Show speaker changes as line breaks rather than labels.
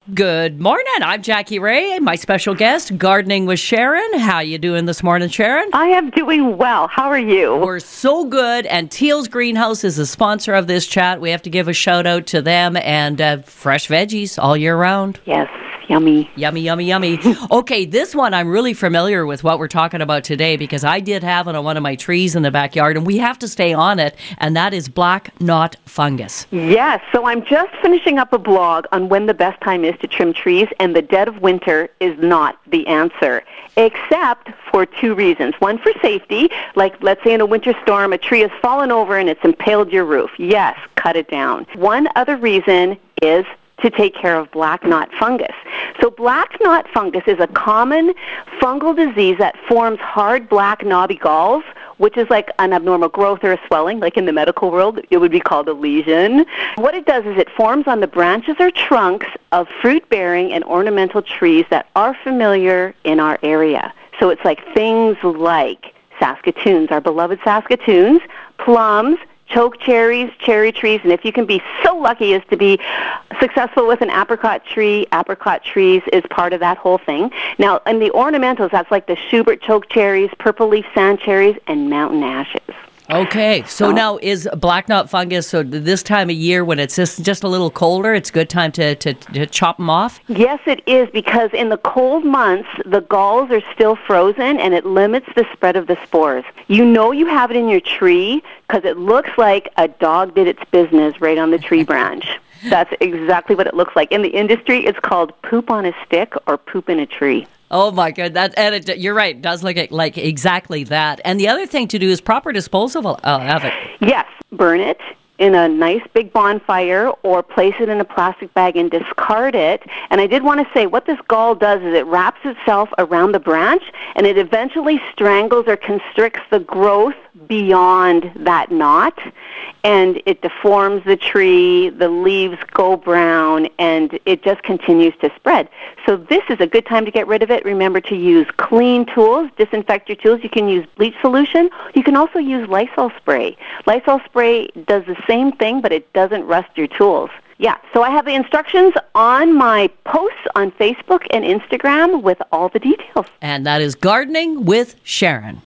Good morning. I'm Jackie Ray. My special guest, Gardening with Sharon. How you doing this morning, Sharon?
I am doing well. How are you?
We're so good. And Teal's Greenhouse is the sponsor of this chat. We have to give a shout out to them and fresh veggies all year round.
Yes. Yummy.
Yummy, yummy, yummy. Okay, this one I'm really familiar with what we're talking about today because I did have it on one of my trees in the backyard and we have to stay on it, and that is black knot fungus.
Yes, so I'm just finishing up a blog on when the best time is to trim trees, and the dead of winter is not the answer, except for two reasons. One, for safety, like let's say in a winter storm, a tree has fallen over and it's impaled your roof. Yes, cut it down. One other reason is to take care of black knot fungus. So black knot fungus is a common fungal disease that forms hard black knobby galls, which is like an abnormal growth or a swelling. Like in the medical world, it would be called a lesion. What it does is it forms on the branches or trunks of fruit-bearing and ornamental trees that are familiar in our area. So it's like things like Saskatoons, our beloved Saskatoons, plums, choke cherries, cherry trees, and if you can be so lucky as to be successful with an apricot tree, apricot trees is part of that whole thing. Now, in the ornamentals, that's like the Schubert choke cherries, purple leaf sand cherries, and mountain ashes.
Okay, so now is black knot fungus, so this time of year when it's just a little colder, it's a good time to chop them off?
Yes, it is, because in the cold months, the galls are still frozen, and it limits the spread of the spores. You know you have it in your tree because it looks like a dog did its business right on the tree branch. That's exactly what it looks like. In the industry, it's called poop on a stick or poop in a tree.
Oh my God, you're right. It does look like exactly that. And the other thing to do is proper disposal of it.
Yes, burn it in a nice big bonfire or place it in a plastic bag and discard it. And I did want to say what this gall does is it wraps itself around the branch and it eventually strangles or constricts the growth beyond that knot, and it deforms the tree, the leaves go brown, and it just continues to spread. So this is a good time to get rid of it. Remember to use clean tools, disinfect your tools. You can use bleach solution. You can also use Lysol spray. Lysol spray does the same thing, but it doesn't rust your tools. Yeah, so I have the instructions on my posts on Facebook and Instagram with all the details.
And that is Gardening with Sharon.